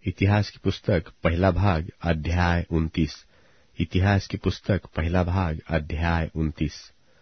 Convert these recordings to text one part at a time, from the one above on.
इतिहास की पुस्तक पहला भाग अध्याय 29। इतिहास की पुस्तक पहला भाग अध्याय 29।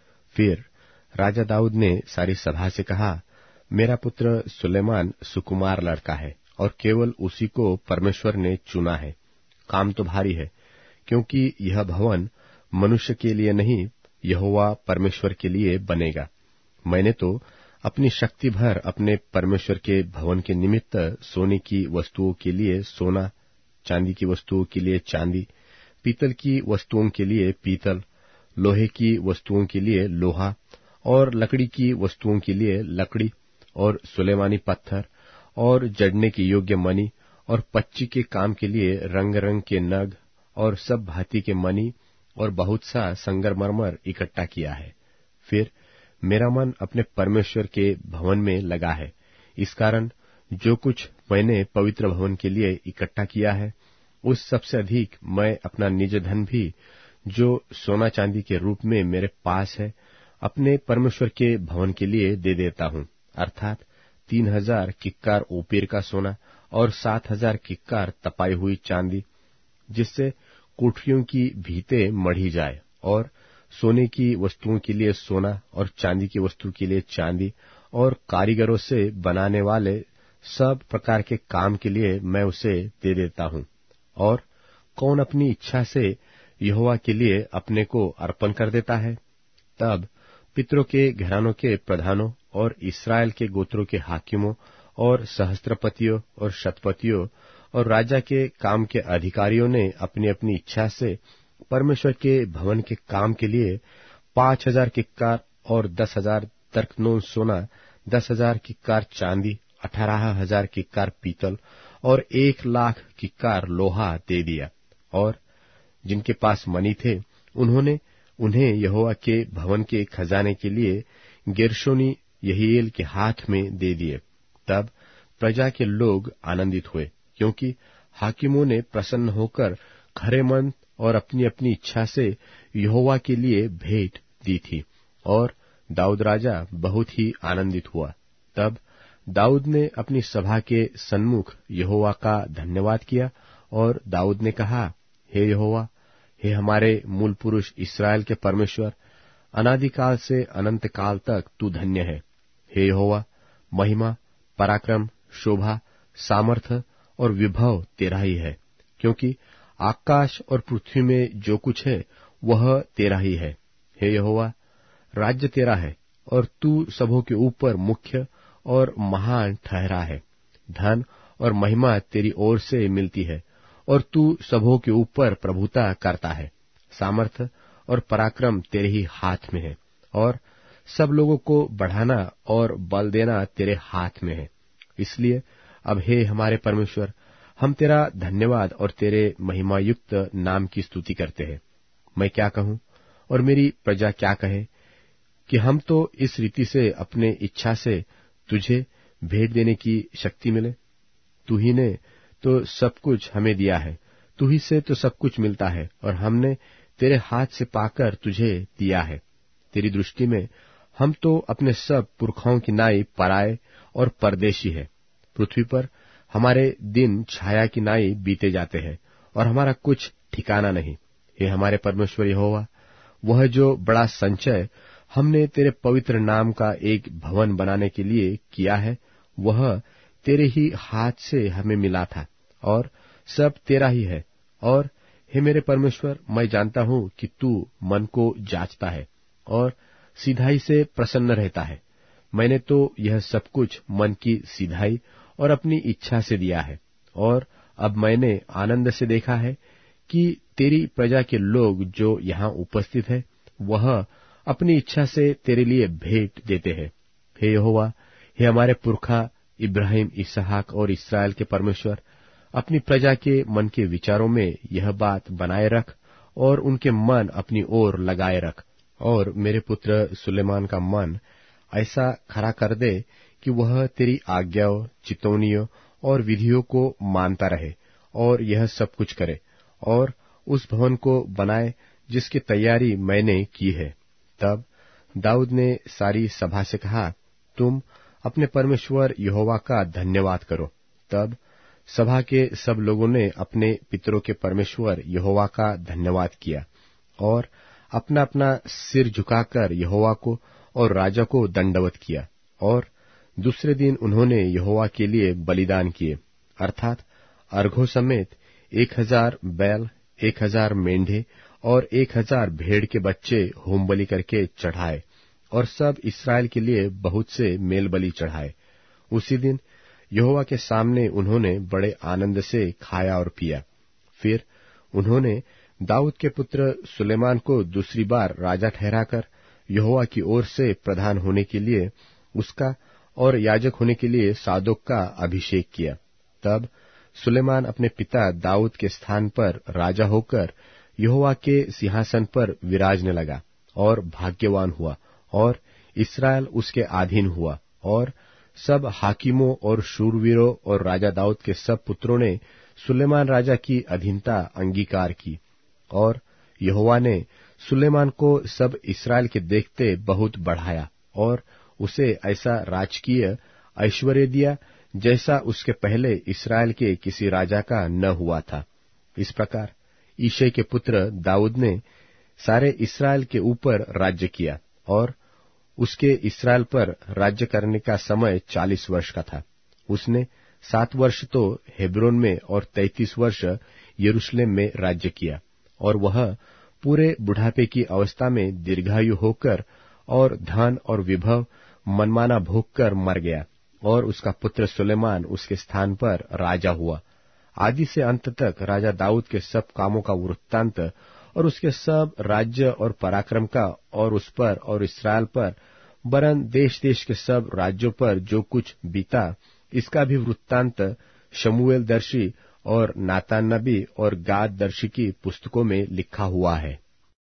फिर राजा दाऊद ने सारी सभा से कहा, मेरा पुत्र सुलेमान सुकुमार लड़का है और केवल उसी को परमेश्वर ने चुना है। काम तो भारी है, क्योंकि यह भवन मनुष्य के लिए नहीं, यहोवा परमेश्वर के लिए बनेगा। मैंने तो अपनी शक्ति भर अपने परमेश्वर के भवन के निमित्त सोने की वस्तुओं के लिए सोना, चांदी की वस्तुओं के लिए चांदी, पीतल की वस्तुओं के लिए पीतल, लोहे की वस्तुओं के लिए लोहा और लकड़ी की वस्तुओं के लिए लकड़ी और सुलेमानी पत्थर और जड़ने के योग्य मणि और पच्ची के काम के लिए रंग रंग के नग और सब भांति के मणि और बहुत सा संगमरमर इकट्ठा किया है। फिर मेरा मन अपने परमेश्वर के भवन में लगा है। इस कारण जो कुछ मैंने पवित्र भवन के लिए इकट्ठा किया है, उस सबसे अधिक मैं अपना निज धन भी, जो सोना चांदी के रूप में मेरे पास है, अपने परमेश्वर के भवन के लिए दे देता हूँ, अर्थात 3000 किक्कार ओपीर का सोना और 7000 किक्कार तपाई हुई चांदी, जिससे कोठरियों की भीतें मढ़ी जाए, और सोने की वस्तुओं के लिए सोना और चांदी की वस्तु के लिए चांदी, और कारीगरों से बनाने वाले सब प्रकार के काम के लिए मैं उसे दे देता हूँ। और कौन अपनी इच्छा से यहोवा के लिए अपने को अर्पण कर देता है? तब पितरों के घरानों के प्रधानों और इस्राएल के गोत्रों के हाकिमों और सहस्त्रपतियों और शतपतियों और राजा के काम के अधिकारियों ने अपनी अपनी इच्छा से परमेश्वर के भवन के काम के लिए 5000 किक्कार और 10,000 तर्कनों सोना, 10,000 किक्कार चांदी, 18,000 किक्कार पीतल और 1,00,000 किक्कार लोहा दे दिया। और जिनके पास मणि थे, उन्होंने उन्हें यहोवा के भवन के खजाने के लिए गेर्शोनी यहीएल के हाथ में दे दिए। तब प्रजा के लोग आनंदित हुए, क्योंकि हाकिमों ने प्रसन्न होकर खरे मन और अपनी अपनी इच्छा से यहोवा के लिए भेंट दी थी, और दाऊद राजा बहुत ही आनंदित हुआ। तब दाऊद ने अपनी सभा के सन्मुख यहोवा का धन्यवाद किया, और दाऊद ने कहा, हे यहोवा, हे हमारे मूल पुरुष इस्राएल के परमेश्वर, अनादिकाल से अनंत काल तक तू धन्य है। हे यहोवा, महिमा, पराक्रम, शोभा, सामर्थ और विभव तेरा ही है, क्योंकि आकाश और पृथ्वी में जो कुछ है वह तेरा ही है। हे यहोवा, राज्य तेरा है, और तू सबों के ऊपर मुख्य और महान ठहरा है। धन और महिमा तेरी ओर से मिलती है, और तू सबों के ऊपर प्रभुता करता है। सामर्थ और पराक्रम तेरे ही हाथ में है, और सब लोगों को बढ़ाना और बल देना तेरे हाथ में है। इसलिए अब हे हमारे परमेश्वर, हम तेरा धन्यवाद और तेरे महिमायुक्त नाम की स्तुति करते हैं। मैं क्या कहूँ और मेरी प्रजा क्या कहे कि हम तो इस रीति से अपने इच्छा से तुझे भेंट देने की शक्ति मिले? तू ही ने तो सब कुछ हमें दिया है, तू ही से तो सब कुछ मिलता है, और हमने तेरे हाथ से पाकर तुझे दिया है। तेरी दृष्टि में हम तो अपने सब पुरखाओं की नाई पराए और परदेशी है। पृथ्वी पर हमारे दिन छाया की नाई बीते जाते हैं, और हमारा कुछ ठिकाना नहीं। हे हमारे परमेश्वर यहोवा, वह जो बड़ा संचय हमने तेरे पवित्र नाम का एक भवन बनाने के लिए किया है, वह तेरे ही हाथ से हमें मिला था, और सब तेरा ही है। और हे मेरे परमेश्वर, मैं जानता हूं कि तू मन को जांचता है और सीधाई से प्रसन्न रहता है। मैंने तो यह सब कुछ मन की सीधाई और अपनी इच्छा से दिया है, और अब मैंने आनंद से देखा है कि तेरी प्रजा के लोग जो यहाँ उपस्थित है, वह अपनी इच्छा से तेरे लिए भेंट देते हैं। हे यहोवा, हे हमारे पुरखा इब्राहिम, इसहाक और इस्राएल के परमेश्वर, अपनी प्रजा के मन के विचारों में यह बात बनाए रख, और उनके मन अपनी ओर लगाए रख, और मेरे पुत्र सुलेमान का मन ऐसा खरा कर दे कि वह तेरी आज्ञाओं, चितौनियों और विधियों को मानता रहे, और यह सब कुछ करे, और उस भवन को बनाए जिसकी तैयारी मैंने की है। तब दाऊद ने सारी सभा से कहा, तुम अपने परमेश्वर यहोवा का धन्यवाद करो। तब सभा के सब लोगों ने अपने पितरों के परमेश्वर यहोवा का धन्यवाद किया और अपना अपना सिर झुकाकर यहोवा को और राजा को दंडवत किया। और दूसरे दिन उन्होंने यहोवा के लिए बलिदान किए, अर्थात अर्घों समेत 1000 बैल, 1000 मेंढे और 1000 भेड़ के बच्चे होम बलि करके चढ़ाए और सब इस्राएल के लिए बहुत से मेल बलि चढ़ाए। उसी दिन यहोवा के सामने उन्होंने बड़े आनंद से खाया और पिया। फिर उन्होंने दाऊद के पुत्र सुलेमान को दूसरी बार राजा ठहराकर यहोवा की ओर से प्रधान होने के लिए उसका और याजक होने के लिए सादोक का अभिषेक किया। तब सुलेमान अपने पिता दाऊद के स्थान पर राजा होकर यहोवा के सिंहासन पर विराजने लगा और भाग्यवान हुआ और इस्राएल उसके अधीन हुआ। और सब हाकिमों और शूरवीरों और राजा दाऊद के सब पुत्रों ने सुलेमान राजा की अधीनता अंगीकार की। और यहोवा ने सुलेमान को सब इस्राएल के देखते बहुत बढ़ाया और उसे ऐसा राजकीय ऐश्वर्य दिया जैसा उसके पहले इस्राएल के किसी राजा का न हुआ था। इस प्रकार यिशै के पुत्र दाऊद ने सारे इस्राएल के ऊपर राज्य किया और उसके इस्राएल पर राज्य करने का समय 40 वर्ष का था। उसने 7 वर्ष तो हेब्रोन में और 33 वर्ष यरूशलेम में राज्य किया। और वह पूरे बुढ़ापे की अवस्था में दीर्घायु होकर और धन और विभव मनमाना भोग कर मर गया और उसका पुत्र सुलेमान उसके स्थान पर राजा हुआ। आदि से अंत तक राजा दाऊद के सब कामों का वृत्तांत और उसके सब राज्य और पराक्रम का और उस पर और इस्राएल पर वरन देश देश के सब राज्यों पर जो कुछ बीता, इसका भी वृत्तांत शमूएल दर्शी और नातान नबी और गाद दर्शी की पुस्तकों में लिखा हुआ है।